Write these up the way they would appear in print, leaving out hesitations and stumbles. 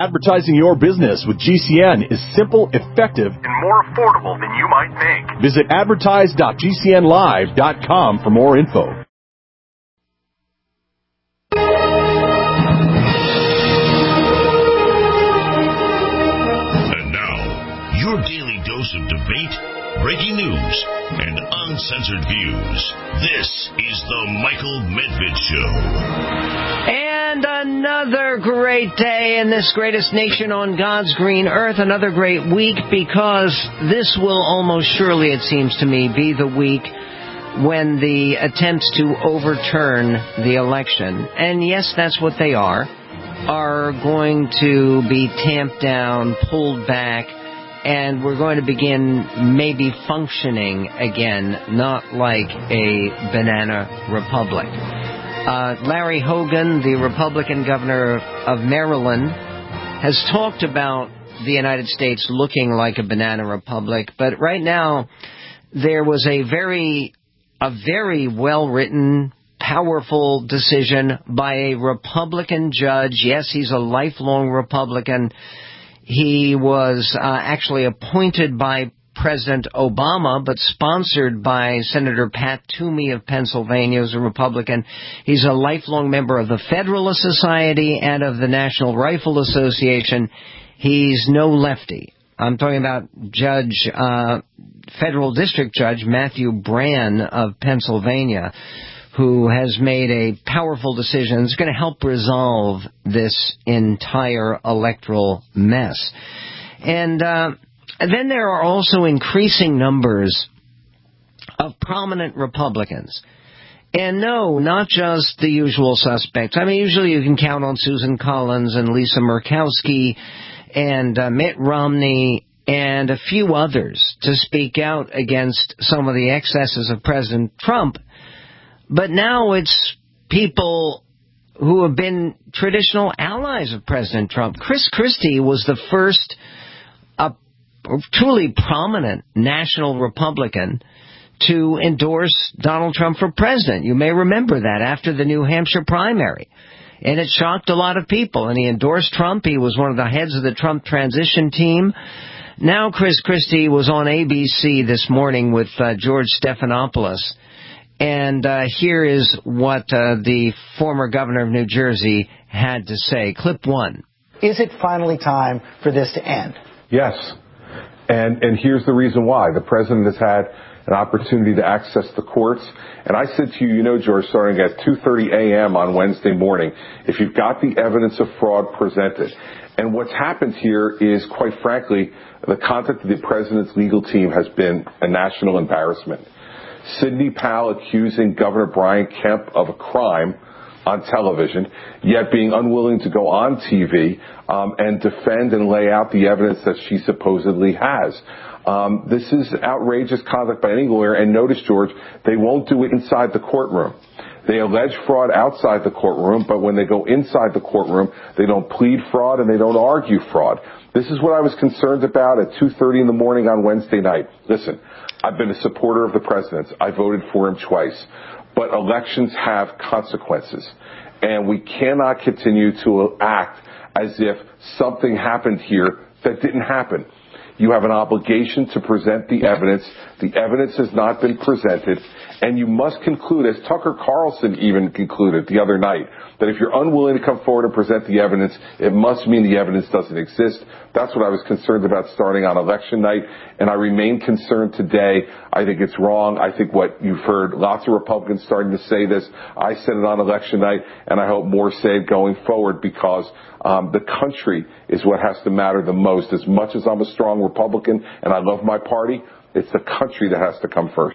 Advertising your business with GCN is simple, effective, and more affordable than you might think. Visit advertise.gcnlive.com for more info. And now, your daily dose of debate, breaking news, and uncensored views. This is the Michael Medved Show. And another great day in this greatest nation on God's green earth. Another great week, because this will almost surely, it seems to me, be the week when the attempts to overturn the election, and yes, that's what they are going to be tamped down, pulled back, and we're going to begin maybe functioning again, not like a banana republic. Larry Hogan, the Republican governor of Maryland, has talked about the United States looking like a banana republic, but right now there was a very well-written, powerful decision by a Republican judge. Yes, he's a lifelong Republican. He was actually appointed by President Obama, but sponsored by Senator Pat Toomey of Pennsylvania, who's a Republican. He's a lifelong member of the Federalist Society and of the National Rifle Association. He's no lefty. I'm talking about Federal District Judge Matthew Brann of Pennsylvania, who has made a powerful decision. It's going to help resolve this entire electoral mess. And then there are also increasing numbers of prominent Republicans. And no, not just the usual suspects. I mean, usually you can count on Susan Collins and Lisa Murkowski and Mitt Romney and a few others to speak out against some of the excesses of President Trump. But now it's people who have been traditional allies of President Trump. Chris Christie was the first truly prominent national Republican to endorse Donald Trump for president. You may remember that after the New Hampshire primary. And it shocked a lot of people. And he endorsed Trump. He was one of the heads of the Trump transition team. Now Chris Christie was on ABC this morning with George Stephanopoulos. And here is what the former governor of New Jersey had to say. Clip one. Is it finally time for this to end? Yes. And here's the reason why. The president has had an opportunity to access the courts. And I said to you, George, starting at 2:30 a.m. on Wednesday morning, if you've got the evidence of fraud presented. And what's happened here is, quite frankly, the conduct of the president's legal team has been a national embarrassment. Sidney Powell accusing Governor Brian Kemp of a crime on television, yet being unwilling to go on TV and defend and lay out the evidence that she supposedly has. This is outrageous conduct by any lawyer, and notice, George, they won't do it inside the courtroom. They allege fraud outside the courtroom, but when they go inside the courtroom, they don't plead fraud and they don't argue fraud. This is what I was concerned about at 2:30 in the morning on Wednesday night. Listen, I've been a supporter of the president's. I voted for him twice. But elections have consequences. And we cannot continue to act as if something happened here that didn't happen. You have an obligation to present the evidence. The evidence has not been presented. And you must conclude, as Tucker Carlson even concluded the other night, that if you're unwilling to come forward and present the evidence, it must mean the evidence doesn't exist. That's what I was concerned about starting on election night, and I remain concerned today. I think it's wrong. I think what you've heard lots of Republicans starting to say this. I said it on election night, and I hope more say it going forward, because the country is what has to matter the most. As much as I'm a strong Republican and I love my party, it's the country that has to come first.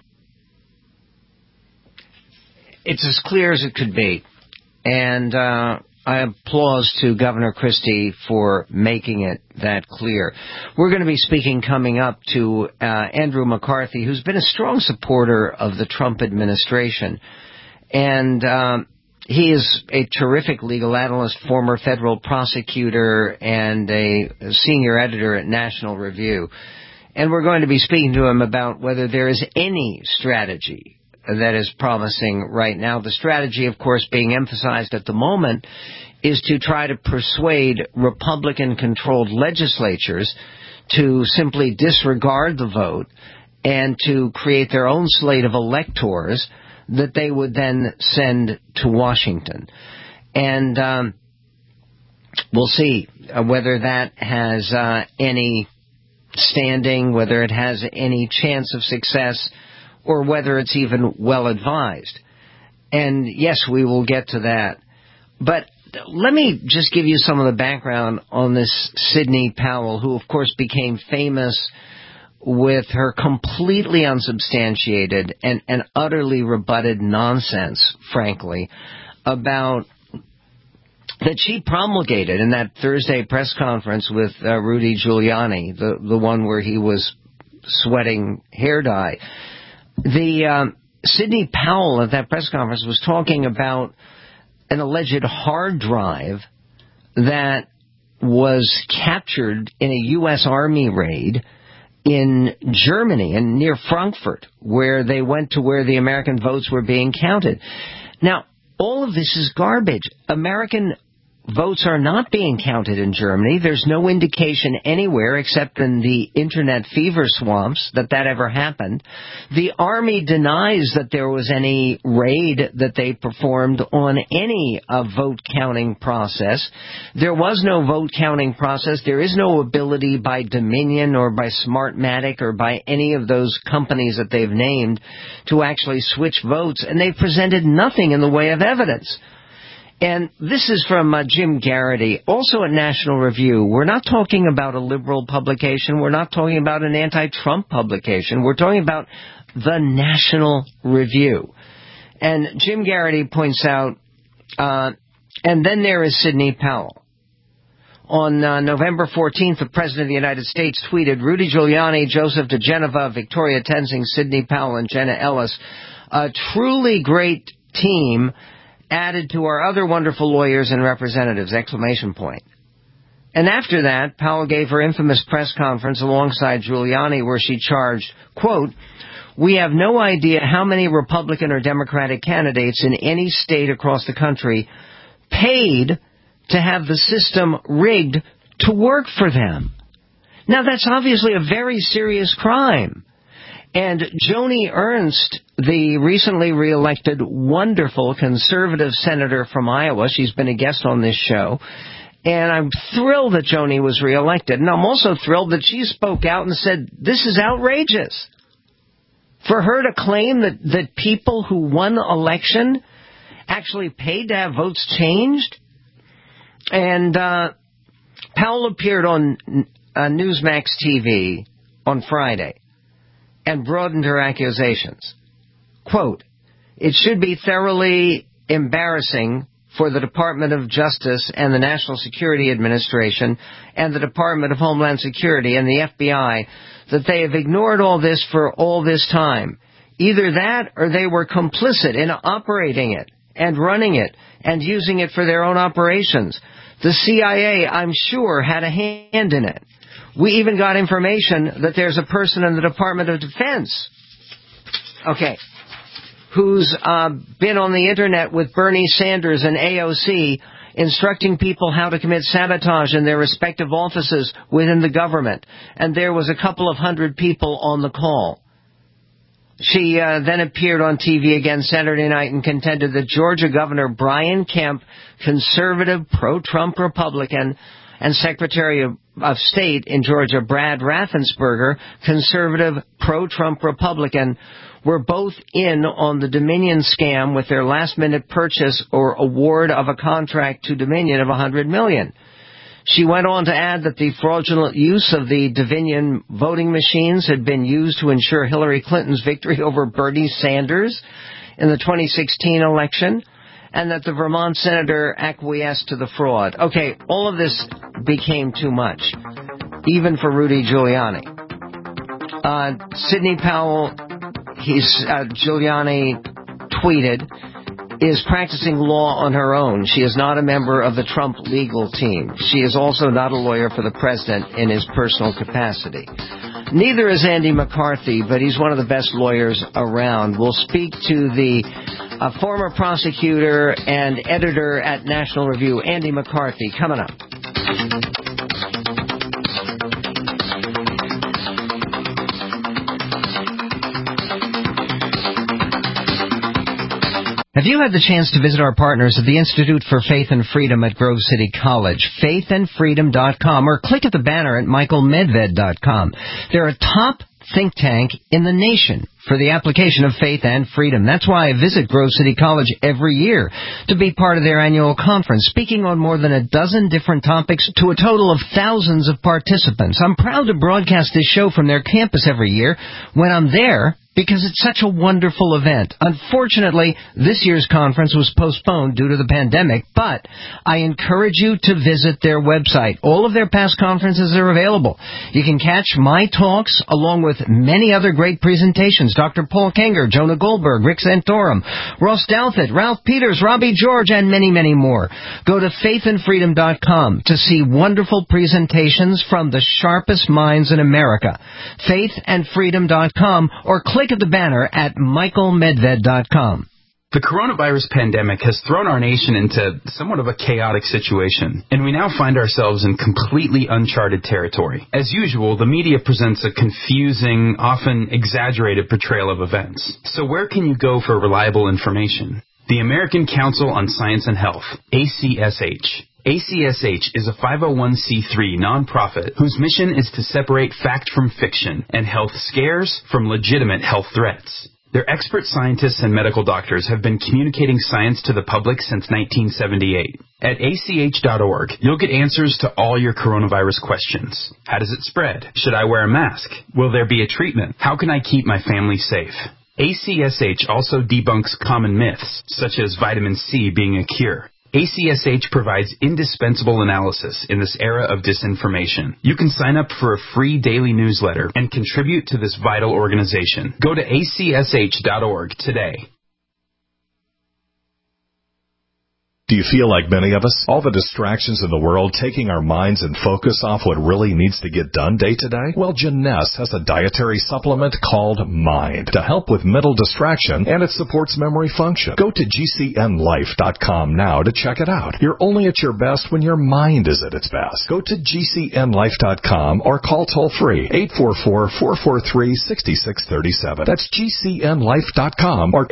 It's as clear as it could be. And I applause to Governor Christie for making it that clear. We're going to be speaking coming up to Andrew McCarthy, who's been a strong supporter of the Trump administration. And he is a terrific legal analyst, former federal prosecutor, and a senior editor at National Review. And we're going to be speaking to him about whether there is any strategy that is promising right now. The strategy, of course, being emphasized at the moment is to try to persuade Republican-controlled legislatures to simply disregard the vote and to create their own slate of electors that they would then send to Washington. And we'll see whether that has any standing, whether it has any chance of success, or whether it's even well advised. And yes, we will get to that. But let me just give you some of the background on this Sidney Powell, who of course became famous with her completely unsubstantiated and utterly rebutted nonsense, frankly, about that she promulgated in that Thursday press conference with Rudy Giuliani, the one where he was sweating hair dye. The Sidney Powell at that press conference was talking about an alleged hard drive that was captured in a U.S. Army raid in Germany and near Frankfurt, where they went to where the American votes were being counted. Now, all of this is garbage. American votes are not being counted in Germany. There's no indication anywhere except in the internet fever swamps that ever happened. The Army denies that there was any raid that they performed on any vote counting process. There was no vote counting process. There is no ability by Dominion or by Smartmatic or by any of those companies that they've named to actually switch votes, and they've presented nothing in the way of evidence. And this is from Jim Garrity, also at National Review. We're not talking about a liberal publication. We're not talking about an anti-Trump publication. We're talking about the National Review. And Jim Garrity points out, and then there is Sidney Powell. On November 14th, the President of the United States tweeted, Rudy Giuliani, Joseph DeGeneva, Victoria Tenzing, Sidney Powell, and Jenna Ellis, a truly great team added to our other wonderful lawyers and representatives, ! And after that, Powell gave her infamous press conference alongside Giuliani where she charged, quote, we have no idea how many Republican or Democratic candidates in any state across the country paid to have the system rigged to work for them. Now, that's obviously a very serious crime. And Joni Ernst, the recently reelected wonderful conservative senator from Iowa, she's been a guest on this show, and I'm thrilled that Joni was reelected. And I'm also thrilled that she spoke out and said, this is outrageous. For her to claim that people who won the election actually paid to have votes changed. And Powell appeared on Newsmax TV on Friday and broadened her accusations. Quote, it should be thoroughly embarrassing for the Department of Justice and the National Security Administration and the Department of Homeland Security and the FBI that they have ignored all this for all this time. Either that or they were complicit in operating it and running it and using it for their own operations. The CIA, I'm sure, had a hand in it. We even got information that there's a person in the Department of Defense, who's been on the Internet with Bernie Sanders and AOC instructing people how to commit sabotage in their respective offices within the government. And there was a couple of hundred people on the call. She then appeared on TV again Saturday night and contended that Georgia Governor Brian Kemp, conservative, pro-Trump Republican, and Secretary of State in Georgia, Brad Raffensperger, conservative, pro-Trump Republican, were both in on the Dominion scam with their last-minute purchase or award of a contract to Dominion of $100 million. She went on to add that the fraudulent use of the Dominion voting machines had been used to ensure Hillary Clinton's victory over Bernie Sanders in the 2016 election, and that the Vermont senator acquiesced to the fraud. Okay, all of this became too much, even for Rudy Giuliani. Sidney Powell, Giuliani tweeted, is practicing law on her own. She is not a member of the Trump legal team. She is also not a lawyer for the president in his personal capacity. Neither is Andy McCarthy, but he's one of the best lawyers around. We'll speak to the former prosecutor and editor at National Review, Andy McCarthy, coming up. Have you had the chance to visit our partners at the Institute for Faith and Freedom at Grove City College, faithandfreedom.com, or click at the banner at michaelmedved.com. They're a top think tank in the nation for the application of faith and freedom. That's why I visit Grove City College every year to be part of their annual conference, speaking on more than a dozen different topics to a total of thousands of participants. I'm proud to broadcast this show from their campus every year when I'm there, because it's such a wonderful event. Unfortunately, this year's conference was postponed due to the pandemic, but I encourage you to visit their website. All of their past conferences are available. You can catch my talks along with many other great presentations. Dr. Paul Kenger, Jonah Goldberg, Rick Santorum, Ross Douthat, Ralph Peters, Robbie George, and many, many more. Go to faithandfreedom.com to see wonderful presentations from the sharpest minds in America. Faithandfreedom.com, or click at the banner at michaelmedved.com. The coronavirus pandemic has thrown our nation into somewhat of a chaotic situation, and we now find ourselves in completely uncharted territory. As usual, the media presents a confusing, often exaggerated portrayal of events. So where can you go for reliable information? The American Council on Science and Health, ACSH. ACSH is a 501c3 nonprofit whose mission is to separate fact from fiction and health scares from legitimate health threats. Their expert scientists and medical doctors have been communicating science to the public since 1978. At ACH.org, you'll get answers to all your coronavirus questions. How does it spread? Should I wear a mask? Will there be a treatment? How can I keep my family safe? ACSH also debunks common myths, such as vitamin C being a cure. ACSH provides indispensable analysis in this era of disinformation. You can sign up for a free daily newsletter and contribute to this vital organization. Go to acsh.org today. Do you feel like many of us? All the distractions in the world taking our minds and focus off what really needs to get done day to day? Well, Jeunesse has a dietary supplement called Mind to help with mental distraction, and it supports memory function. Go to gcnlife.com now to check it out. You're only at your best when your mind is at its best. Go to gcnlife.com or call toll-free 844-443-6637. That's gcnlife.com or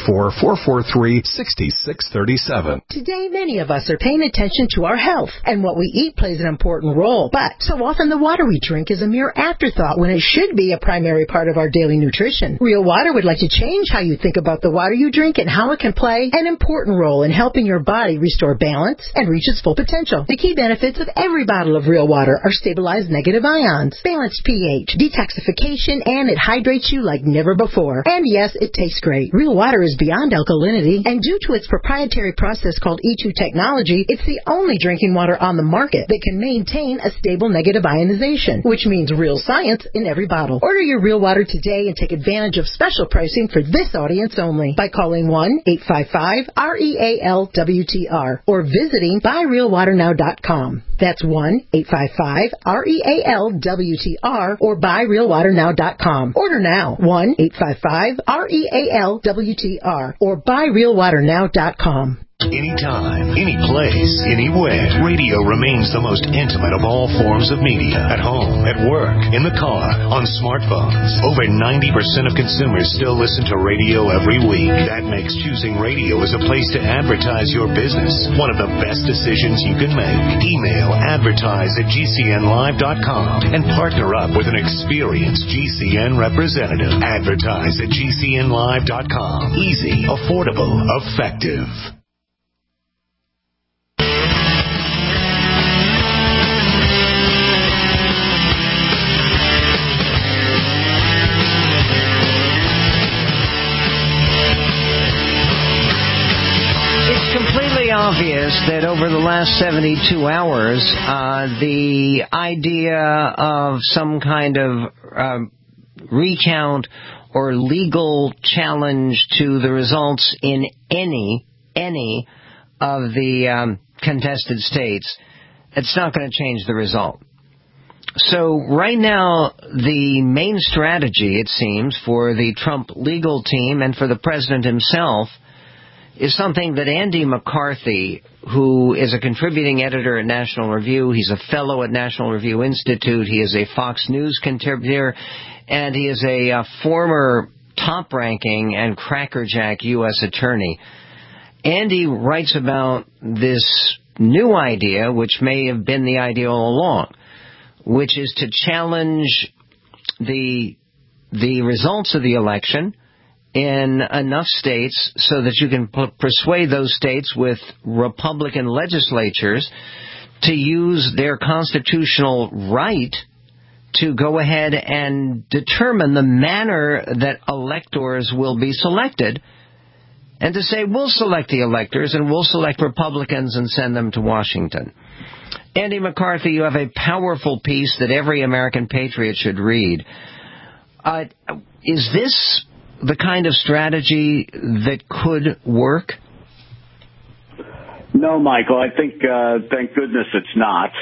844-443-6637. Today, many of us are paying attention to our health, and what we eat plays an important role. But so often the water we drink is a mere afterthought when it should be a primary part of our daily nutrition. Real Water would like to change how you think about the water you drink and how it can play an important role in helping your body restore balance and reach its full potential. The key benefits of every bottle of Real Water are stabilized negative ions, balanced pH, detoxification, and it hydrates you like never before. And yes, it tastes great. Real Water is beyond alkalinity, and due to its proprietary process called E2 technology, it's the only drinking water on the market that can maintain a stable negative ionization, which means real science in every bottle. Order your Real Water today and take advantage of special pricing for this audience only by calling 1-855-REALWTR or visiting buyrealwaternow.com. That's 1-855-REALWTR or buyrealwaternow.com. Order now. 1-855-REALWTR or buyrealwaternow.com. Anytime, any place, anywhere. Radio remains the most intimate of all forms of media. At home, at work, in the car, on smartphones. Over 90% of consumers still listen to radio every week. That makes choosing radio as a place to advertise your business one of the best decisions you can make. Email advertise@gcnlive.com and partner up with an experienced GCN representative. Advertise@gcnlive.com. Easy, affordable, effective. Obvious that over the last 72 hours, the idea of some kind of recount or legal challenge to the results in any of the contested states, it's not going to change the result. So right now, the main strategy, it seems, for the Trump legal team and for the president himself is something that Andy McCarthy, who is a contributing editor at National Review, he's a fellow at National Review Institute, he is a Fox News contributor, and he is a former top-ranking and crackerjack U.S. attorney. Andy writes about this new idea, which may have been the idea all along, which is to challenge the results of the election in enough states so that you can persuade those states with Republican legislatures to use their constitutional right to go ahead and determine the manner that electors will be selected, and to say, we'll select the electors and we'll select Republicans and send them to Washington. Andy McCarthy, you have a powerful piece that every American patriot should read. Is this the kind of strategy that could work? No, Michael. I think, thank goodness it's not.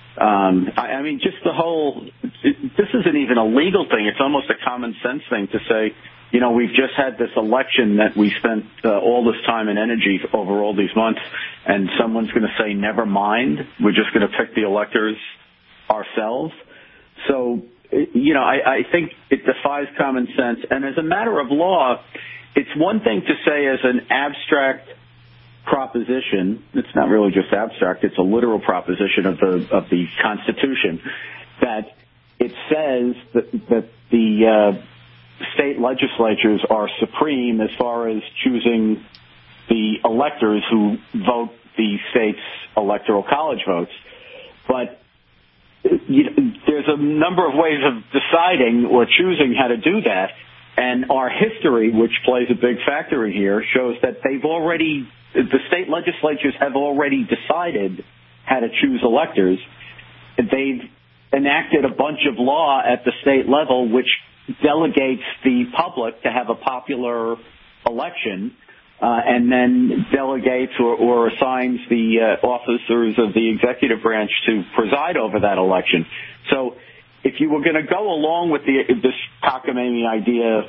I mean, just the whole, this isn't even a legal thing. It's almost a common sense thing to say, you know, we've just had this election that we spent all this time and energy over all these months, and someone's going to say, never mind, we're just going to pick the electors ourselves. So, you know, I think it defies common sense. And as a matter of law, it's one thing to say as an abstract proposition. It's not really just abstract. It's a literal proposition of the Constitution that it says that the state legislatures are supreme as far as choosing the electors who vote the state's electoral college votes. But there's a number of ways of deciding or choosing how to do that. And our history, which plays a big factor in here, shows that the state legislatures have already decided how to choose electors. They've enacted a bunch of law at the state level which delegates the public to have a popular election, and then delegates or assigns the officers of the executive branch to preside over that election. So if you were going to go along with this cockamamie idea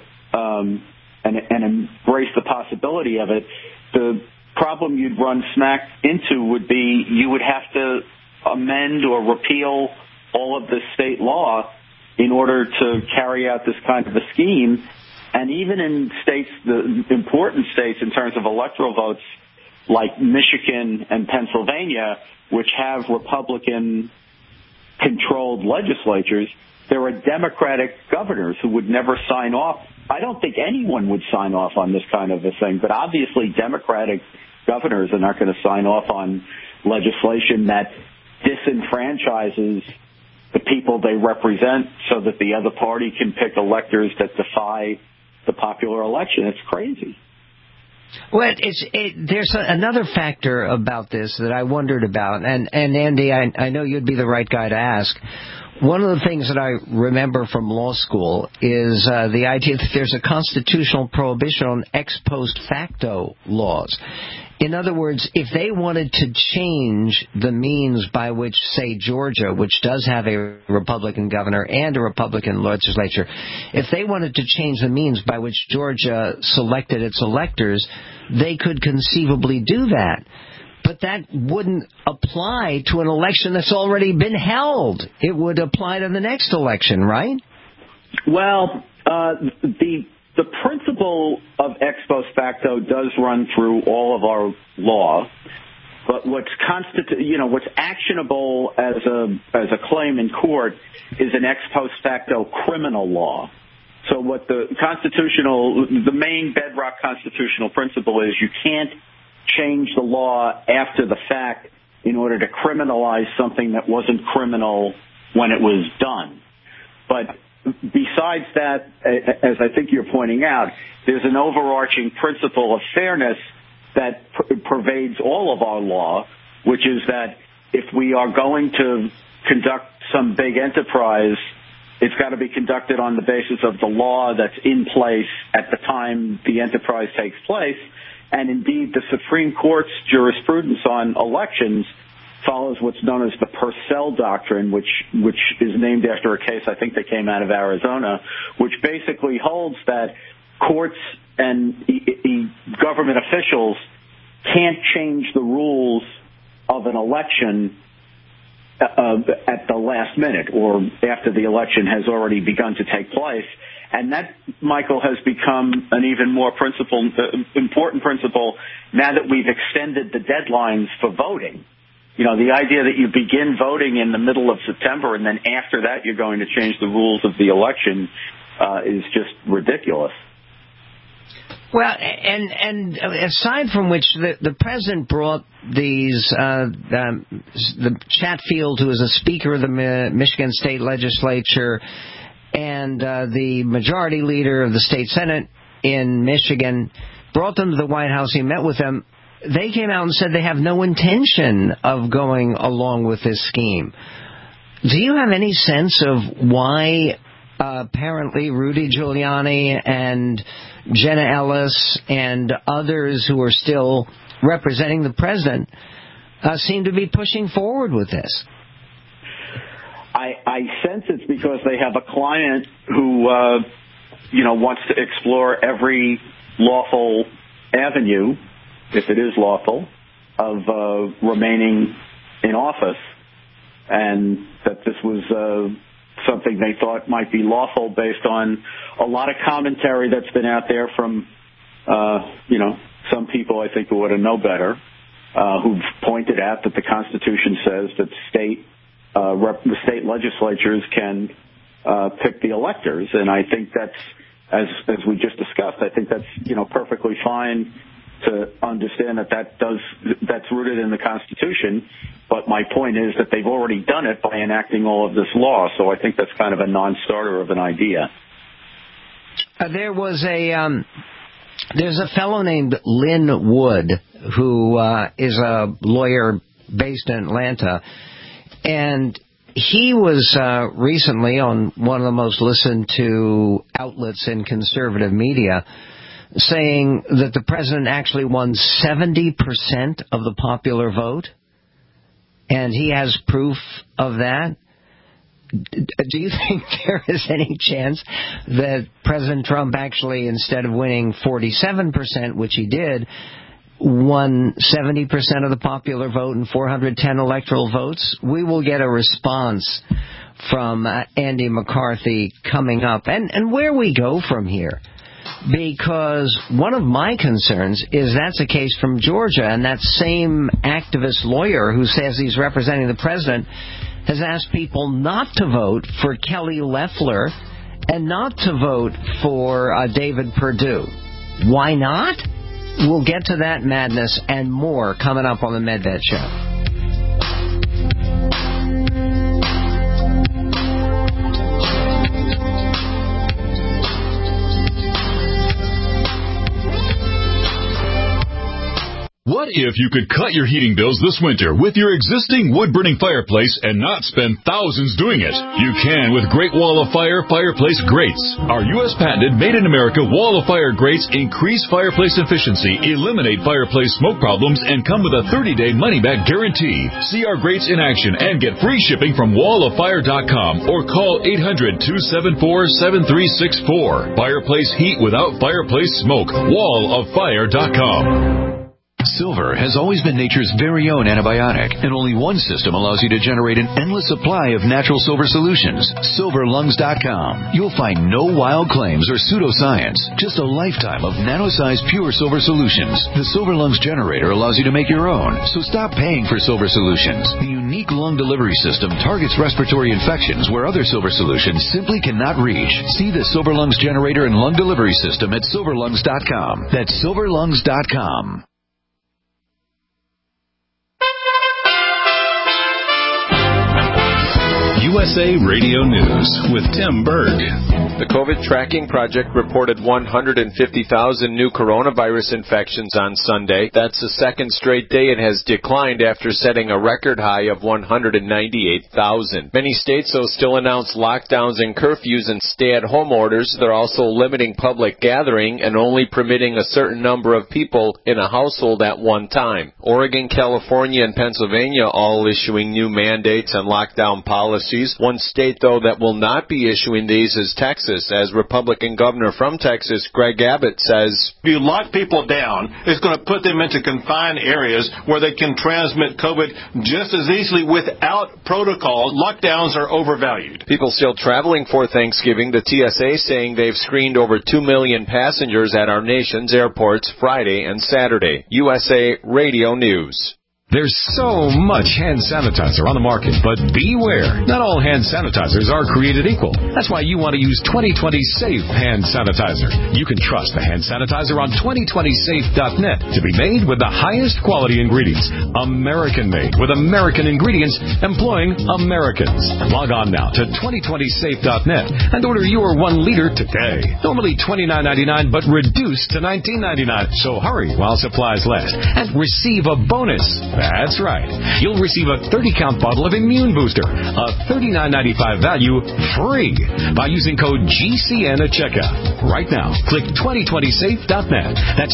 and embrace the possibility of it, the problem you'd run smack into would be you would have to amend or repeal all of the state law in order to carry out this kind of a scheme. And even in states, the important states in terms of electoral votes, like Michigan and Pennsylvania, which have Republican-controlled legislatures, there are Democratic governors who would never sign off. I don't think anyone would sign off on this kind of a thing, but obviously Democratic governors are not going to sign off on legislation that disenfranchises the people they represent so that the other party can pick electors that defy the popular election. It's crazy. Well, there's another factor about this that I wondered about, and Andy, I know you'd be the right guy to ask. One of the things that I remember from law school is the idea that there's a constitutional prohibition on ex post facto laws. In other words, if they wanted to change the means by which, say, Georgia, which does have a Republican governor and a Republican legislature, if they wanted to change the means by which Georgia selected its electors, they could conceivably do that. But that wouldn't apply to an election that's already been held. It would apply to the next election, right? Well, the principle of ex post facto does run through all of our law, but what's actionable as a claim in court is an ex post facto criminal law. So what the main bedrock constitutional principle is, you can't change the law after the fact in order to criminalize something that wasn't criminal when it was done. But besides that, as I think you're pointing out, there's an overarching principle of fairness that pervades all of our law, which is that if we are going to conduct some big enterprise, it's got to be conducted on the basis of the law that's in place at the time the enterprise takes place. And indeed, the Supreme Court's jurisprudence on elections follows what's known as the Purcell Doctrine, which is named after a case I think that came out of Arizona, which basically holds that courts and government officials can't change the rules of an election at the last minute or after the election has already begun to take place. And that, Michael, has become an even more important principle now that we've extended the deadlines for voting. You know, the idea that you begin voting in the middle of September and then after that you're going to change the rules of the election is just ridiculous. Well, and aside from which, the president brought these, the Chatfield, who is a speaker of the Michigan State Legislature, and the majority leader of the state Senate in Michigan, brought them to the White House. He met with them. They came out and said they have no intention of going along with this scheme. Do you have any sense of why apparently Rudy Giuliani and Jenna Ellis and others who are still representing the president seem to be pushing forward with this? I sense it's because they have a client who, wants to explore every lawful avenue, if it is lawful, of remaining in office, and that this was something they thought might be lawful based on a lot of commentary that's been out there from, some people I think who ought to know better, who've pointed out that the Constitution says that the state legislatures can pick the electors, and I think that's, as we just discussed, I think that's perfectly fine to understand that's rooted in the Constitution. But my point is that they've already done it by enacting all of this law, so I think that's kind of a non-starter of an idea. There's a fellow named Lynn Wood who is a lawyer based in Atlanta, and he was recently on one of the most listened to outlets in conservative media, saying that the president actually won 70% of the popular vote, and he has proof of that. Do you think there is any chance that President Trump actually, instead of winning 47%, which he did, won 70% of the popular vote and 410 electoral votes? We will get a response from Andy McCarthy coming up, and where we go from here. Because one of my concerns is that's a case from Georgia, and that same activist lawyer who says he's representing the president has asked people not to vote for Kelly Loeffler and not to vote for David Perdue. Why not? We'll get to that madness and more coming up on the Medved Show. What if you could cut your heating bills this winter with your existing wood-burning fireplace and not spend thousands doing it? You can with Great Wall of Fire fireplace grates. Our U.S. patented made-in-America Wall of Fire grates increase fireplace efficiency, eliminate fireplace smoke problems, and come with a 30-day money-back guarantee. See our grates in action and get free shipping from walloffire.com or call 800-274-7364. Fireplace heat without fireplace smoke. walloffire.com. Silver has always been nature's very own antibiotic, and only one system allows you to generate an endless supply of natural silver solutions. SilverLungs.com. You'll find no wild claims or pseudoscience, just a lifetime of nano-sized pure silver solutions. The Silver Lungs generator allows you to make your own, so stop paying for silver solutions. The unique lung delivery system targets respiratory infections where other silver solutions simply cannot reach. See the Silver Lungs generator and lung delivery system at SilverLungs.com. That's SilverLungs.com. USA Radio News with Tim Berg. The COVID Tracking Project reported 150,000 new coronavirus infections on Sunday. That's the second straight day it has declined after setting a record high of 198,000. Many states, though, still announce lockdowns and curfews and stay-at-home orders. They're also limiting public gathering and only permitting a certain number of people in a household at one time. Oregon, California, and Pennsylvania all issuing new mandates and lockdown policies. One state, though, that will not be issuing these is Texas, as Republican governor from Texas, Greg Abbott, says, if you lock people down, it's going to put them into confined areas where they can transmit COVID just as easily without protocol. Lockdowns are overvalued. People still traveling for Thanksgiving, the TSA saying they've screened over 2 million passengers at our nation's airports Friday and Saturday. USA Radio News. There's so much hand sanitizer on the market, but beware. Not all hand sanitizers are created equal. That's why you want to use 2020 Safe Hand Sanitizer. You can trust the hand sanitizer on 2020safe.net to be made with the highest quality ingredients. American-made with American ingredients employing Americans. Log on now to 2020safe.net and order your 1 liter today. Normally $29.99, but reduced to $19.99. So hurry while supplies last and receive a bonus. That's right. You'll receive a 30-count bottle of Immune Booster, a $39.95 value, free by using code GCN at checkout. Right now, click 2020safe.net. That's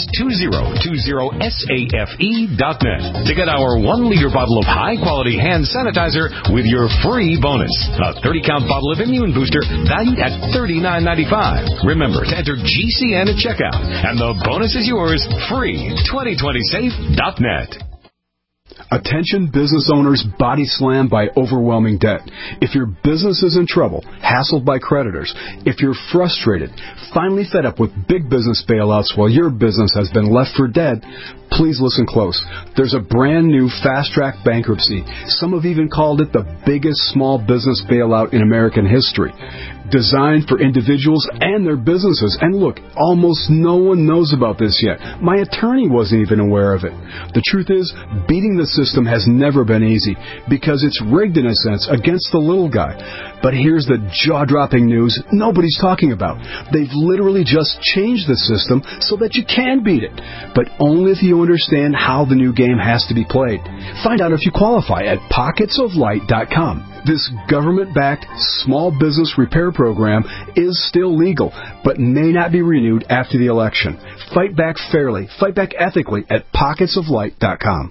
2020safe.net to get our 1 liter bottle of high-quality hand sanitizer with your free bonus. A 30-count bottle of Immune Booster valued at $39.95. Remember to enter GCN at checkout, and the bonus is yours free. 2020safe.net. Attention business owners body slammed by overwhelming debt. If your business is in trouble, hassled by creditors, if you're frustrated, finally fed up with big business bailouts while your business has been left for dead, please listen close. There's a brand new fast-track bankruptcy. Some have even called it the biggest small business bailout in American history. Designed for individuals and their businesses. And look, almost no one knows about this yet. My attorney wasn't even aware of it. The truth is, beating the system has never been easy because it's rigged in a sense against the little guy. But here's the jaw-dropping news nobody's talking about. They've literally just changed the system so that you can beat it, but only if you understand how the new game has to be played. Find out if you qualify at pocketsoflight.com. This government-backed small business repair program is still legal, but may not be renewed after the election. Fight back fairly, fight back ethically at pocketsoflight.com.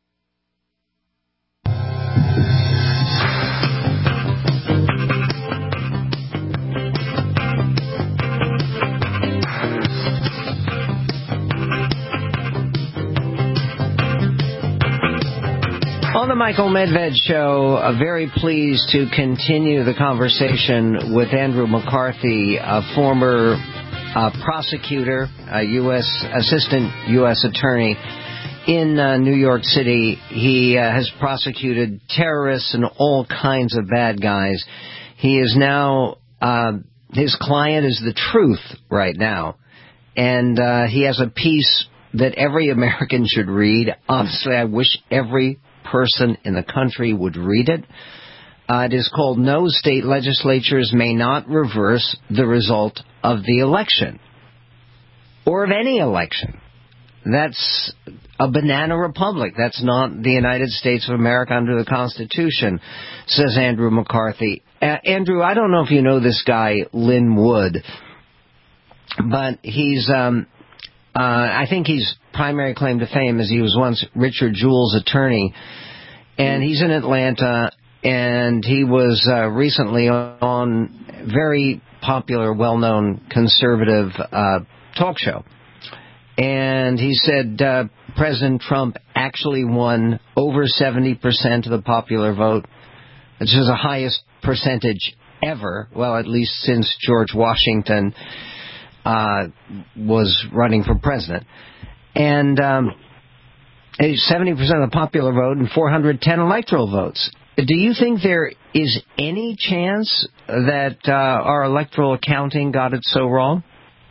On the Michael Medved Show, very pleased to continue the conversation with Andrew McCarthy, a former prosecutor, a assistant U.S. attorney in New York City. He has prosecuted terrorists and all kinds of bad guys. He is now, his client is the truth right now. And he has a piece that every American should read. Honestly, I wish every person in the country would read it. It is called No State Legislatures May Not Reverse the Result of the Election, or of any election. That's a banana republic. That's not the United States of America under the Constitution, says Andrew McCarthy. Andrew, I don't know if you know this guy, Lynn Wood, but he's I think his primary claim to fame is he was once Richard Jewell's attorney, and he's in Atlanta, and he was recently on very popular, well-known conservative talk show. And he said President Trump actually won over 70% of the popular vote, which is the highest percentage ever, well, at least since George Washington was running for president. And 70% of the popular vote and 410 electoral votes. Do you think there is any chance that our electoral accounting got it so wrong?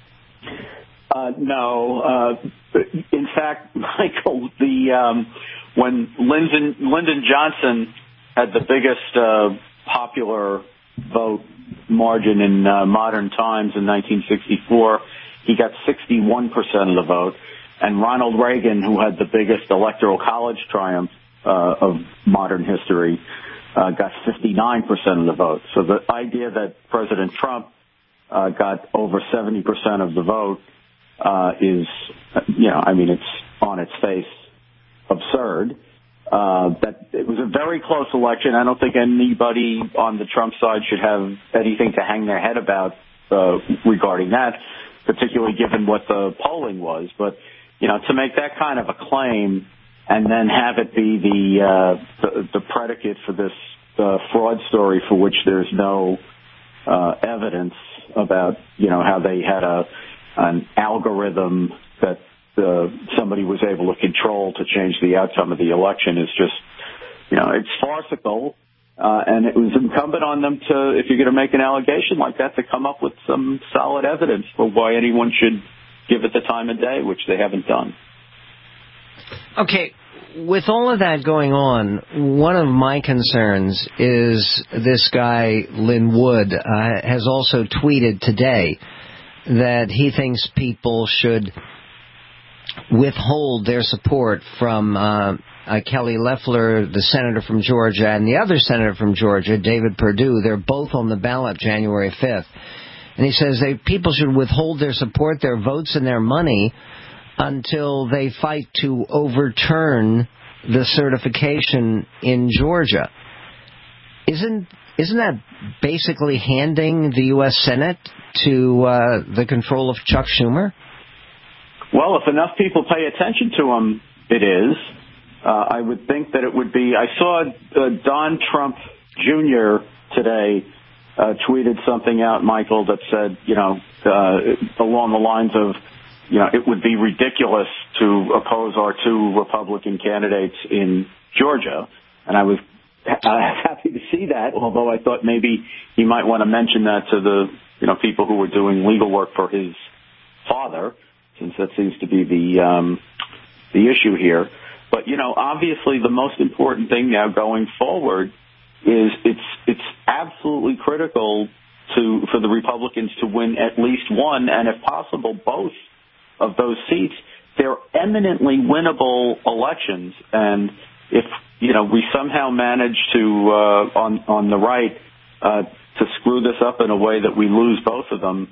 No. In fact, Michael, when Lyndon Johnson had the biggest popular vote margin in modern times in 1964. He got 61% of the vote. And Ronald Reagan, who had the biggest electoral college triumph of modern history, got 59% of the vote. So the idea that President Trump got over 70% of the vote is, it's on its face absurd. That it was a very close election. I don't think anybody on the Trump side should have anything to hang their head about regarding that, particularly given what the polling was. But, to make that kind of a claim and then have it be the predicate for this fraud story for which there's no evidence about, how they had an algorithm that somebody was able to control to change the outcome of the election is just, it's farcical. And it was incumbent on them to, if you're going to make an allegation like that, to come up with some solid evidence for why anyone should give it the time of day, which they haven't done. Okay. With all of that going on, one of my concerns is this guy, Lin Wood, has also tweeted today that he thinks people should withhold their support from Kelly Loeffler, the senator from Georgia, and the other senator from Georgia, David Perdue. They're both on the ballot January 5th. And he says people should withhold their support, their votes, and their money until they fight to overturn the certification in Georgia. Isn't that basically handing the U.S. Senate to the control of Chuck Schumer? Well, if enough people pay attention to him, it is. I would think that it would be. I saw Don Trump Jr. today tweeted something out, Michael, that said, along the lines of, it would be ridiculous to oppose our two Republican candidates in Georgia. And I was happy to see that, although I thought maybe he might want to mention that to the, people who were doing legal work for his father, since that seems to be the issue here. But, obviously the most important thing now going forward is it's absolutely critical for the Republicans to win at least one, and if possible, both of those seats. They're eminently winnable elections, and if we somehow manage to on the right to screw this up in a way that we lose both of them,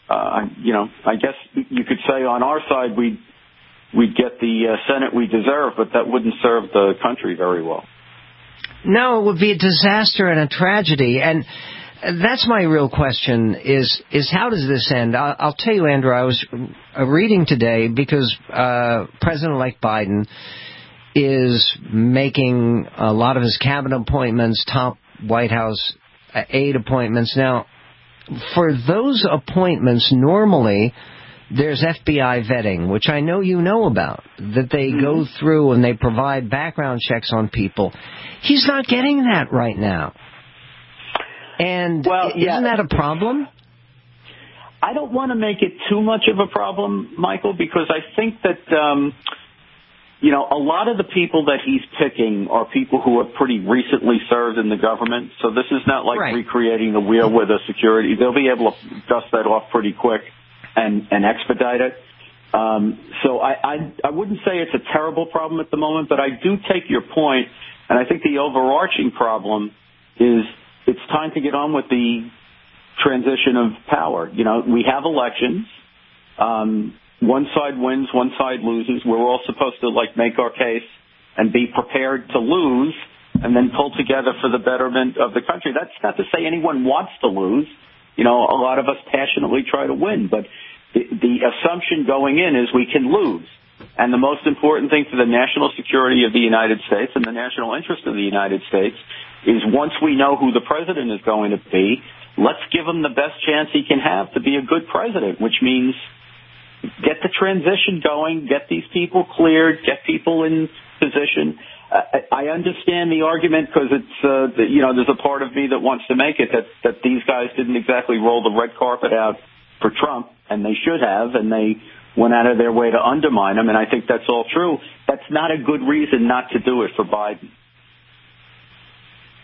I guess you could say on our side we'd get the Senate we deserve, but that wouldn't serve the country very well. No, it would be a disaster and a tragedy. And that's my real question is how does this end? I'll tell you, Andrew, I was reading today because President-elect Biden is making a lot of his cabinet appointments, top White House aide appointments. Now, for those appointments, normally there's FBI vetting, which I know you know about, that they go through and they provide background checks on people. He's not getting that right now. And isn't that a problem? I don't want to make it too much of a problem, Michael, because I think that, a lot of the people that he's picking are people who have pretty recently served in the government. So this is not like recreating the wheel with a security. They'll be able to dust that off pretty quick and expedite it. So I wouldn't say it's a terrible problem at the moment, but I do take your point, and I think the overarching problem is it's time to get on with the transition of power. We have elections. One side wins, one side loses. We're all supposed to make our case and be prepared to lose and then pull together for the betterment of the country. That's not to say anyone wants to lose. A lot of us passionately try to win, but the assumption going in is we can lose. And the most important thing for the national security of the United States and the national interest of the United States is once we know who the president is going to be, let's give him the best chance he can have to be a good president, which means get the transition going, get these people cleared, get people in position. I understand the argument because it's, there's a part of me that wants to make it that these guys didn't exactly roll the red carpet out for Trump, and they should have, and they went out of their way to undermine him, and I think that's all true. That's not a good reason not to do it for Biden.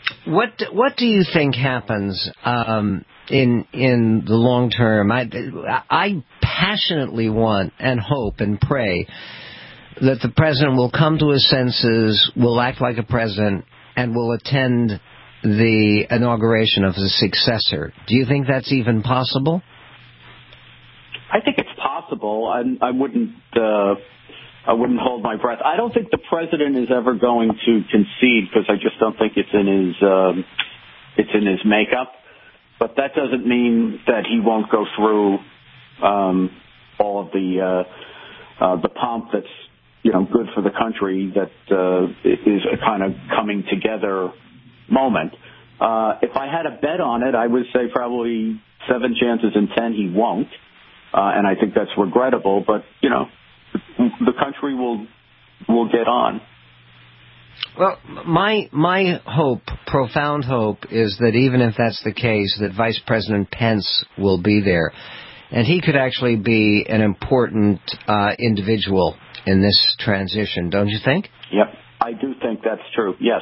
What do you think happens in the long term? I passionately want and hope and pray that the president will come to his senses, will act like a president, and will attend the inauguration of his successor. Do you think that's even possible? I think it's possible. I wouldn't hold my breath. I don't think the president is ever going to concede, because I just don't think it's in his makeup. But that doesn't mean that he won't go through all of the pomp that's good for the country. That is a kind of coming together moment. If I had a bet on it, I would say probably 7 chances in 10 he won't, and I think that's regrettable. But the country will get on. Well, my hope, profound hope, is that even if that's the case, that Vice President Pence will be there, and he could actually be an important individual in this transition, don't you think? Yep, I do think that's true. Yes.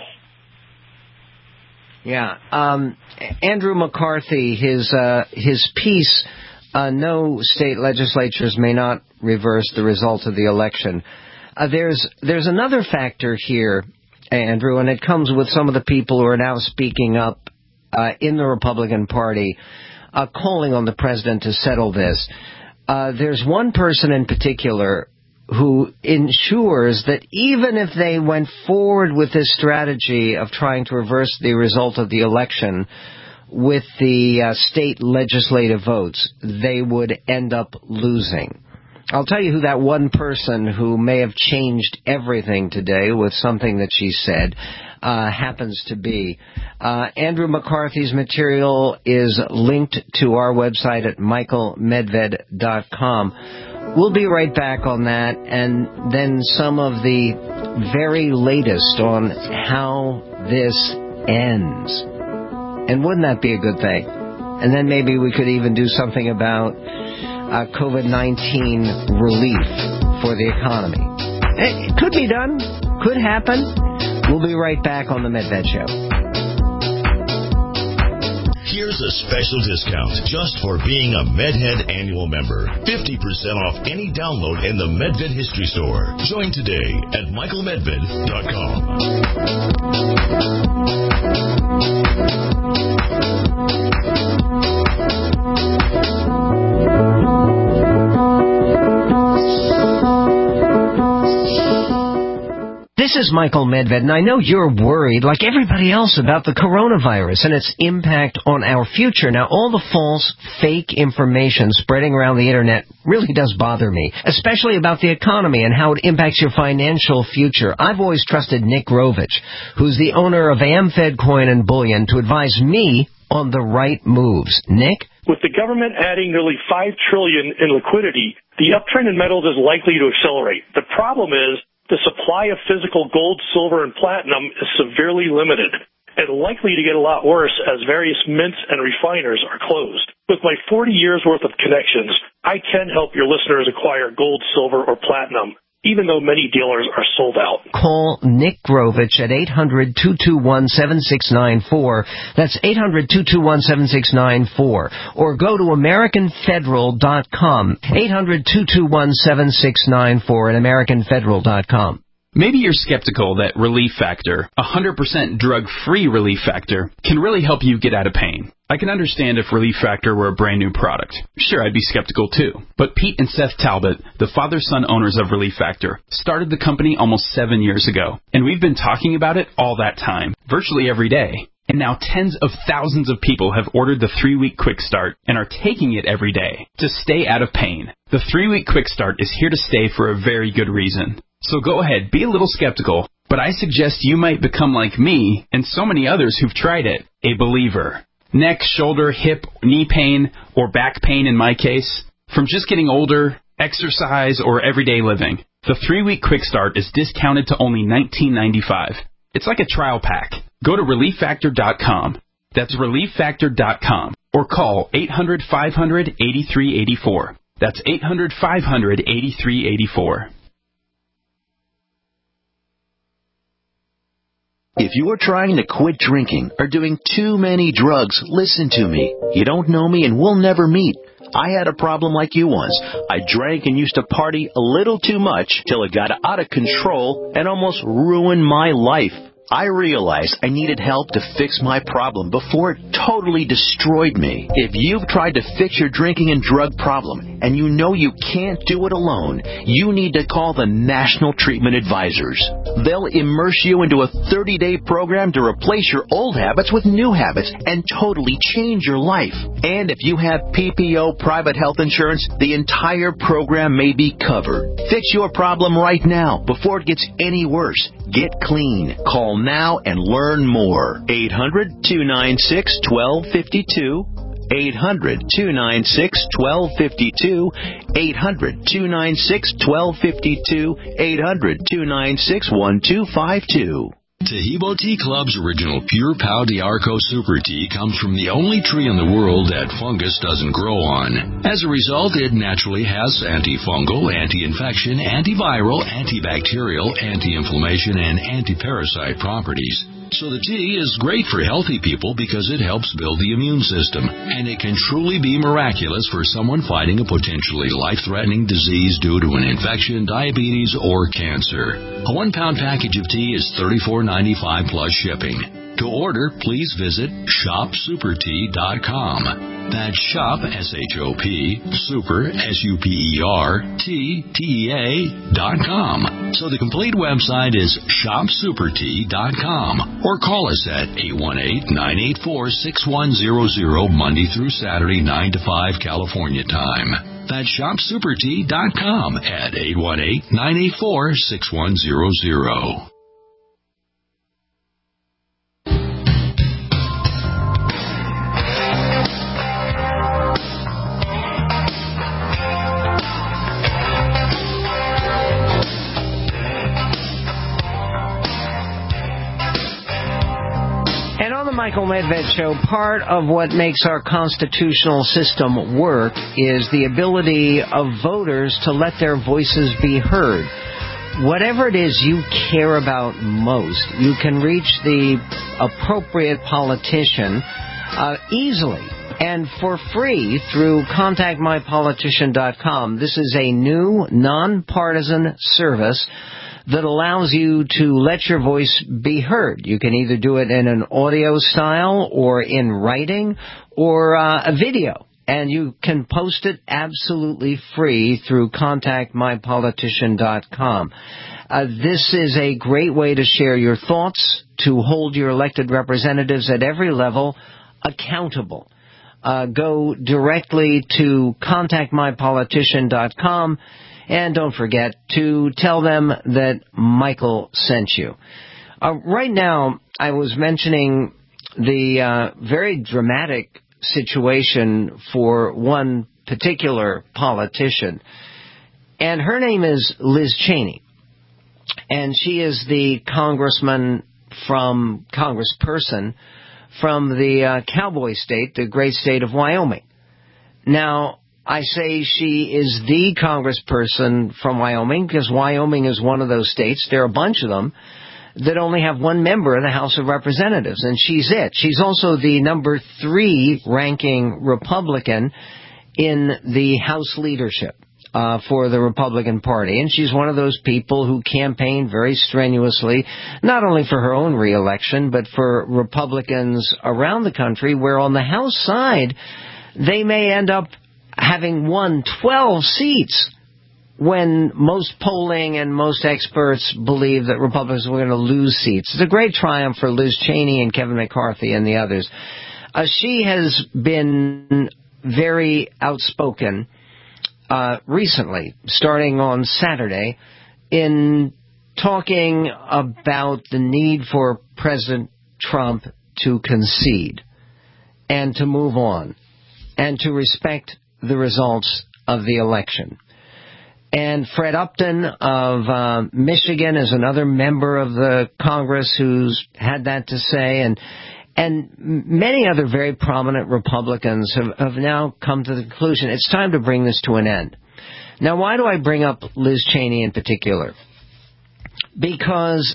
Yeah. Andrew McCarthy, his piece, no state legislatures may not reverse the result of the election. There's another factor here, Andrew, and it comes with some of the people who are now speaking up in the Republican Party, calling on the president to settle this. There's one person in particular who ensures that even if they went forward with this strategy of trying to reverse the result of the election with the state legislative votes, they would end up losing. I'll tell you who that one person who may have changed everything today with something that she said happens to be. Andrew McCarthy's material is linked to our website at michaelmedved.com. We'll be right back on that, and then some of the very latest on how this ends. And wouldn't that be a good thing? And then maybe we could even do something about COVID-19 relief for the economy. It could be done. Could happen. We'll be right back on the Medved Show. Here's a special discount just for being a MedHead annual member. 50% off any download in the Medved History Store. Join today at michaelmedved.com. This is Michael Medved, and I know you're worried, like everybody else, about the coronavirus and its impact on our future. Now, all the false, fake information spreading around the Internet really does bother me, especially about the economy and how it impacts your financial future. I've always trusted Nick Rovich, who's the owner of AmFed Coin and Bullion, to advise me on the right moves. Nick? With the government adding nearly $5 trillion in liquidity, the uptrend in metals is likely to accelerate. The problem is, the supply of physical gold, silver, and platinum is severely limited and likely to get a lot worse as various mints and refiners are closed. With my 40 years' worth of connections, I can help your listeners acquire gold, silver, or platinum, even though many dealers are sold out. Call Nick Grovich at 800-221-7694. That's 800-221-7694. Or go to AmericanFederal.com. 800-221-7694 at AmericanFederal.com. Maybe you're skeptical that Relief Factor, 100% drug-free Relief Factor, can really help you get out of pain. I can understand if Relief Factor were a brand new product. Sure, I'd be skeptical too. But Pete and Seth Talbot, the father-son owners of Relief Factor, started the company almost 7 years ago. And we've been talking about it all that time, virtually every day. And now tens of thousands of people have ordered the 3-week Quick Start and are taking it every day to stay out of pain. The 3-week Quick Start is here to stay for a very good reason. So go ahead, be a little skeptical, but I suggest you might become like me and so many others who've tried it, a believer. Neck, shoulder, hip, knee pain, or back pain in my case, from just getting older, exercise, or everyday living. The 3-week Quick Start is discounted to only $19.95. It's like a trial pack. Go to ReliefFactor.com. That's ReliefFactor.com. Or call 800-500-8384. That's 800-500-8384. If you are trying to quit drinking or doing too many drugs, listen to me. You don't know me and we'll never meet. I had a problem like you once. I drank and used to party a little too much till it got out of control and almost ruined my life. I realized I needed help to fix my problem before it totally destroyed me. If you've tried to fix your drinking and drug problem and you know you can't do it alone, you need to call the National Treatment Advisors. They'll immerse you into a 30-day program to replace your old habits with new habits and totally change your life. And if you have PPO private health insurance, the entire program may be covered. Fix your problem right now before it gets any worse. Get clean. Call now and learn more. 800-296-1252. 800-296-1252. 800-296-1252. 800-296-1252. Tahibo Tea Club's original Pure Pau d'Arco Super Tea comes from the only tree in the world that fungus doesn't grow on. As a result, it naturally has antifungal, anti-infection, antiviral, antibacterial, anti-inflammation, and anti-parasite properties. So the tea is great for healthy people because it helps build the immune system, and it can truly be miraculous for someone fighting a potentially life-threatening disease due to an infection, diabetes, or cancer. A 1-pound package of tea is $34.95 plus shipping. To order, please visit shopsupertea.com. That's shop, S-H-O-P, super, S-U-P-E-R, T-T-E-A.com. So the complete website is shopsupertea.com. Or call us at 818-984-6100 Monday through Saturday, 9 to 5 California time. That's shopsupertea.com at 818-984-6100. Michael Medved Show, part of what makes our constitutional system work is the ability of voters to let their voices be heard. Whatever it is you care about most, you can reach the appropriate politician easily and for free through contactmypolitician.com. This is a new, nonpartisan service that allows you to let your voice be heard. You can either do it in an audio style or in writing or a video. And you can post it absolutely free through contactmypolitician.com. This is a great way to share your thoughts, to hold your elected representatives at every level accountable. Go directly to contactmypolitician.com. And don't forget to tell them that Michael sent you. Right now, I was mentioning the very dramatic situation for one particular politician. And her name is Liz Cheney. And she is the congressperson from the cowboy state, the great state of Wyoming. Now, I say she is the congressperson from Wyoming because Wyoming is one of those states. There are a bunch of them that only have one member of the House of Representatives, and she's it. She's also the number 3 ranking Republican in the House leadership for the Republican Party. And she's one of those people who campaign very strenuously, not only for her own reelection, but for Republicans around the country, where on the House side, they may end up having won 12 seats when most polling and most experts believe that Republicans were going to lose seats. It's a great triumph for Liz Cheney and Kevin McCarthy and the others. She has been very outspoken recently, starting on Saturday, in talking about the need for President Trump to concede and to move on and to respect the results of the election. And Fred Upton of Michigan is another member of the Congress who's had that to say, and many other very prominent Republicans have now come to the conclusion it's time to bring this to an end. Now, why do I bring up Liz Cheney in particular? Because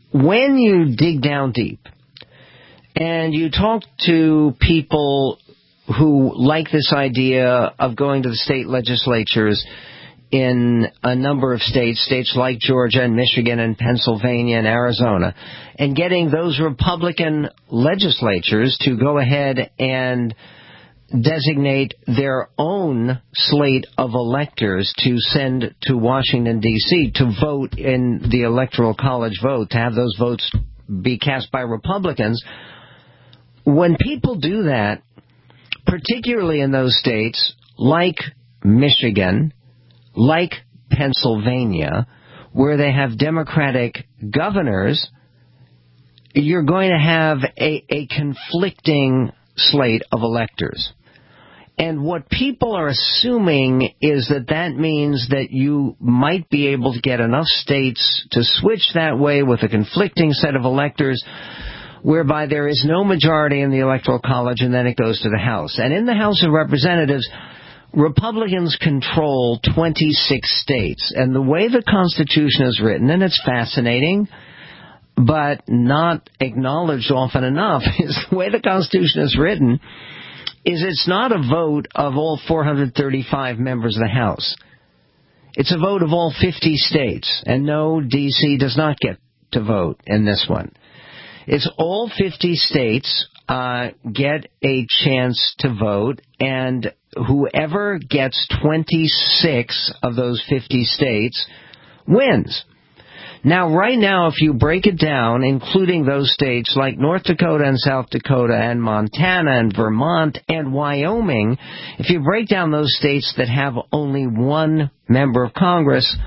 when you dig down deep and you talk to people who like this idea of going to the state legislatures in a number of states like Georgia and Michigan and Pennsylvania and Arizona, and getting those Republican legislatures to go ahead and designate their own slate of electors to send to Washington, D.C. to vote in the Electoral College vote, to have those votes be cast by Republicans. When people do that, particularly in those states like Michigan, like Pennsylvania, where they have Democratic governors, you're going to have a conflicting slate of electors. And what people are assuming is that means that you might be able to get enough states to switch that way with a conflicting set of electors, whereby there is no majority in the Electoral College, and then it goes to the House. And in the House of Representatives, Republicans control 26 states. And the way the Constitution is written, and it's fascinating, but not acknowledged often enough, is the way the Constitution is written is it's not a vote of all 435 members of the House. It's a vote of all 50 states. And no, D.C. does not get to vote in this one. It's all 50 states get a chance to vote, and whoever gets 26 of those 50 states wins. Now, right now, if you break it down, including those states like North Dakota and South Dakota and Montana and Vermont and Wyoming, if you break down those states that have only one member of Congress,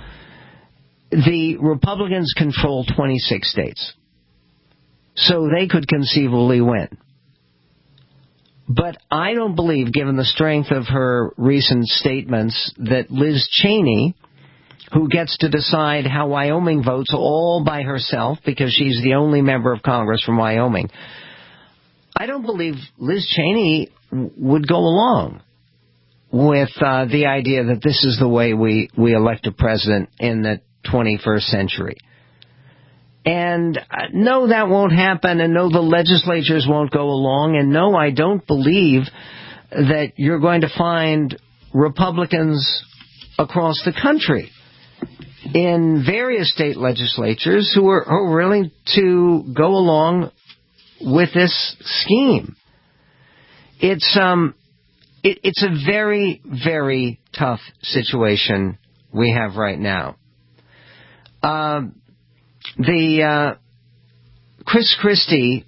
the Republicans control 26 states. So they could conceivably win. But I don't believe, given the strength of her recent statements, that Liz Cheney, who gets to decide how Wyoming votes all by herself because she's the only member of Congress from Wyoming, I don't believe Liz Cheney would go along with the idea that this is the way we elect a president in the 21st century. And no, that won't happen, and no, the legislatures won't go along, and no, I don't believe that you're going to find Republicans across the country in various state legislatures who are willing to go along with this scheme. It's a very, very tough situation we have right now. Chris Christie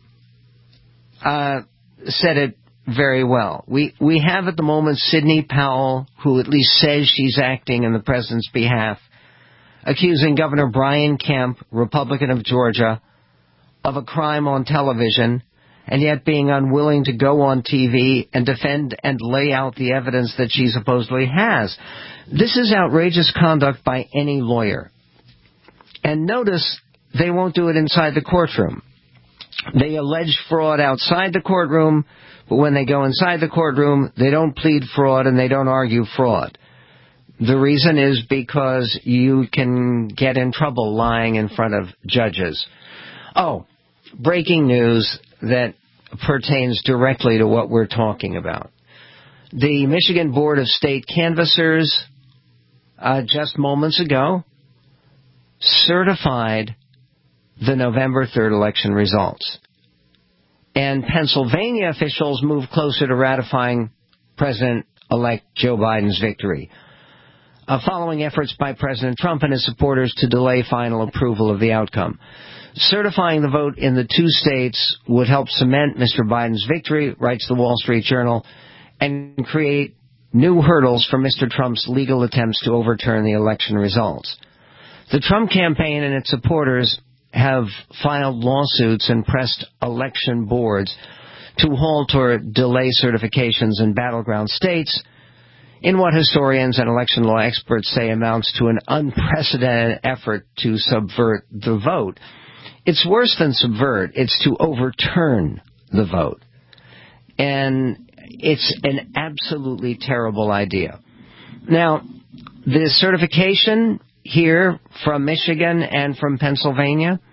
said it very well. We have at the moment Sidney Powell, who at least says she's acting in the president's behalf, accusing Governor Brian Kemp, Republican of Georgia, of a crime on television, and yet being unwilling to go on TV and defend and lay out the evidence that she supposedly has. This is outrageous conduct by any lawyer. And notice they won't do it inside the courtroom. They allege fraud outside the courtroom, but when they go inside the courtroom, they don't plead fraud and they don't argue fraud. The reason is because you can get in trouble lying in front of judges. Oh, breaking news that pertains directly to what we're talking about. The Michigan Board of State Canvassers, just moments ago, certified the November 3rd election results. And Pennsylvania officials moved closer to ratifying President-elect Joe Biden's victory, following efforts by President Trump and his supporters to delay final approval of the outcome. Certifying the vote in the two states would help cement Mr. Biden's victory, writes the Wall Street Journal, and create new hurdles for Mr. Trump's legal attempts to overturn the election results. The Trump campaign and its supporters have filed lawsuits and pressed election boards to halt or delay certifications in battleground states in what historians and election law experts say amounts to an unprecedented effort to subvert the vote. It's worse than subvert. It's to overturn the vote. And it's an absolutely terrible idea. Now, the certification here from Michigan and from Pennsylvania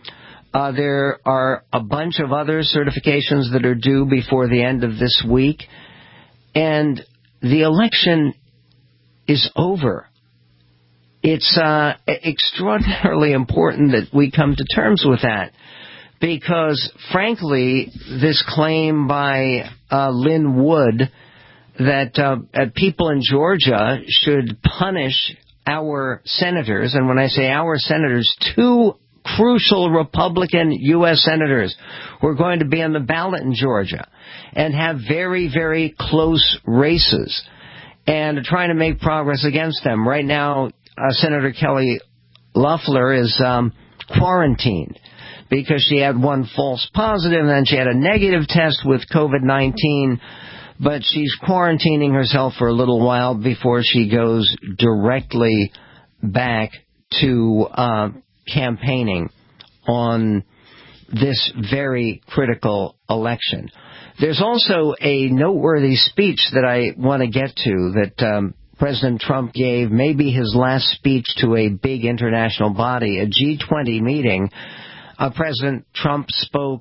There are a bunch of other certifications that are due before the end of this week. And the election is over. It's extraordinarily important that we come to terms with that. Because, frankly, this claim by Lynn Wood that people in Georgia should punish our senators, and when I say our senators, 2 crucial Republican U.S. senators who are going to be on the ballot in Georgia and have very, very close races and are trying to make progress against them. Right now, Senator Kelly Loeffler is quarantined because she had one false positive and then she had a negative test with COVID-19, but she's quarantining herself for a little while before she goes directly back to campaigning on this very critical election. There's also a noteworthy speech that I want to get to that President Trump gave, maybe his last speech to a big international body, a G20 meeting. President Trump spoke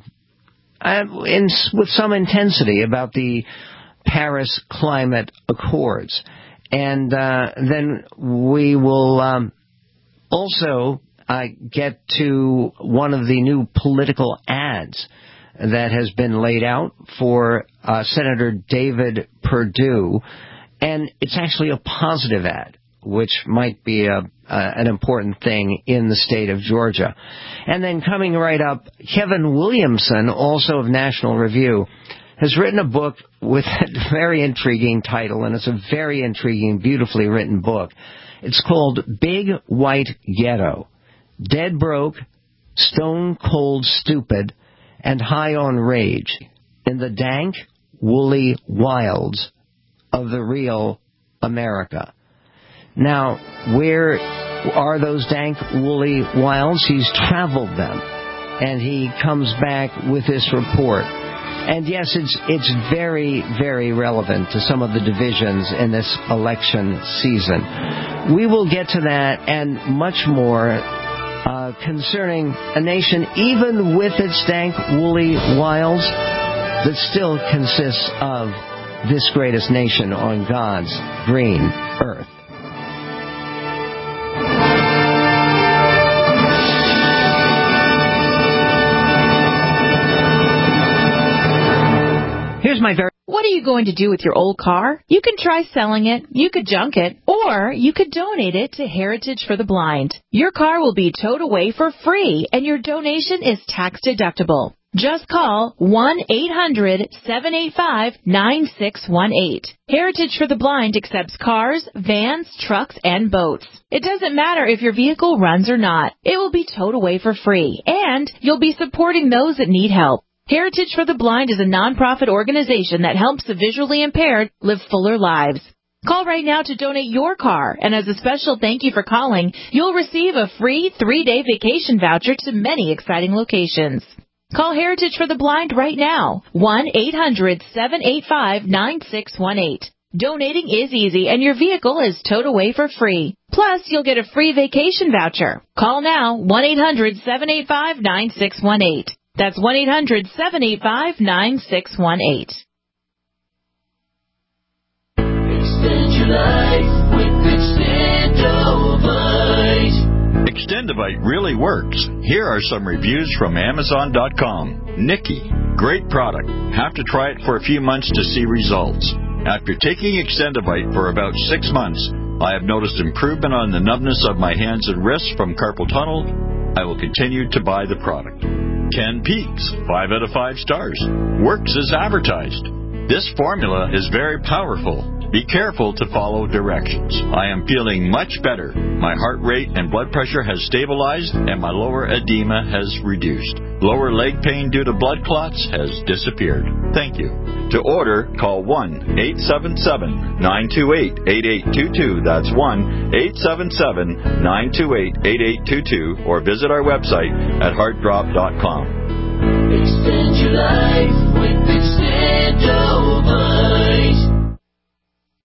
with some intensity about the Paris Climate Accords. And then we will also get to one of the new political ads that has been laid out for Senator David Perdue. And it's actually a positive ad, which might be an important thing in the state of Georgia. And then coming right up, Kevin Williamson, also of National Review, has written a book with a very intriguing title, and it's a very intriguing, beautifully written book. It's called Big White Ghetto, Dead Broke, Stone Cold Stupid, and High on Rage in the dank, woolly wilds of the real America. Now, where are those dank, woolly wilds? He's traveled them, and he comes back with this report. And yes, it's very, very relevant to some of the divisions in this election season. We will get to that and much more concerning a nation, even with its dank, woolly wilds, that still consists of this greatest nation on God's green earth. Here's my very... What are you going to do with your old car? You can try selling it, you could junk it, or you could donate it to Heritage for the Blind. Your car will be towed away for free, and your donation is tax deductible. Just call 1-800-785-9618. Heritage for the Blind accepts cars, vans, trucks, and boats. It doesn't matter if your vehicle runs or not. It will be towed away for free, and you'll be supporting those that need help. Heritage for the Blind is a nonprofit organization that helps the visually impaired live fuller lives. Call right now to donate your car, and as a special thank you for calling, you'll receive a free 3-day vacation voucher to many exciting locations. Call Heritage for the Blind right now, 1-800-785-9618. Donating is easy, and your vehicle is towed away for free. Plus, you'll get a free vacation voucher. Call now, 1-800-785-9618. That's 1-800-785-9618. Extend your life with Extendovite. Extendovite really works. Here are some reviews from Amazon.com. Nikki, great product. Have to try it for a few months to see results. After taking Extendovite for about 6 months, I have noticed improvement on the numbness of my hands and wrists from carpal tunnel. I will continue to buy the product. Ken Peaks, 5 out of 5 stars. Works as advertised. This formula is very powerful. Be careful to follow directions. I am feeling much better. My heart rate and blood pressure has stabilized, and my lower edema has reduced. Lower leg pain due to blood clots has disappeared. Thank you. To order, call 1-877-928-8822. That's 1-877-928-8822. Or visit our website at heartdrop.com. Extend your life with Extendovite.